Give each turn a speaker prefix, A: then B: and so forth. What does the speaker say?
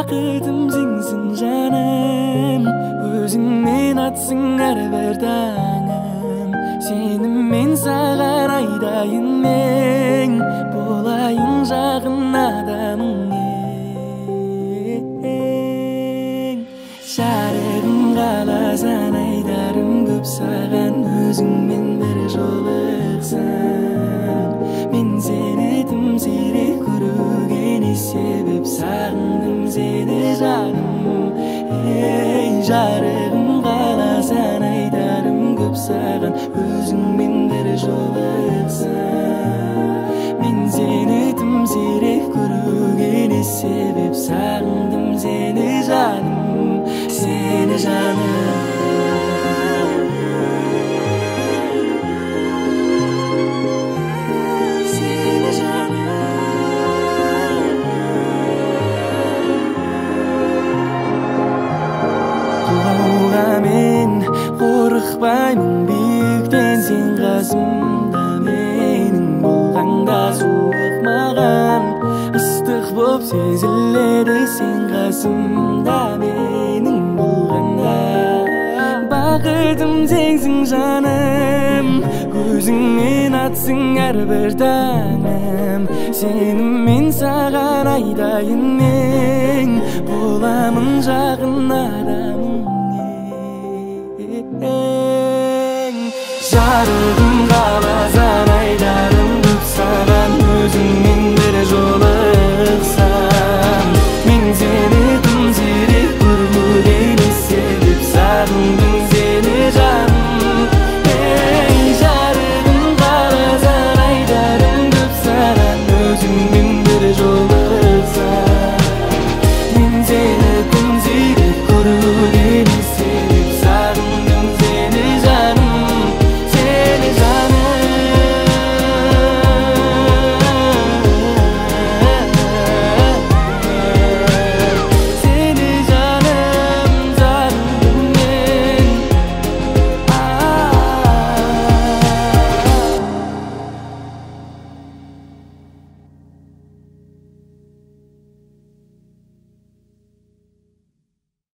A: бақытым сенсің жаным, өзіңмен атсың әрбір таңым. Сенім мен саған айдайын мен, болайын жағын адамың ең. Жарығым қаласаң айтарым көп саған, өзіңмен бір жолықсам. Мен сені тым сирек көруге не себеп, сағындым сені жаным. Ей жарығым қаласаң айтарым көп саған, өзіңмен бір жолықсам. Мен сені тым сирек көруге не себеп, сағындым сені жаным, сені жаным. Мен қорықпаймын биіктен, сен қасымда менің болғанда. Суық маған ыстық боп сезіледі, сен қасымда менің болғанда. Бақытым сенсің жаным, өзіңмен атсың әрбір таңым. Сеніммен саған айдайын мен, боламын жақын адамың. Жарығым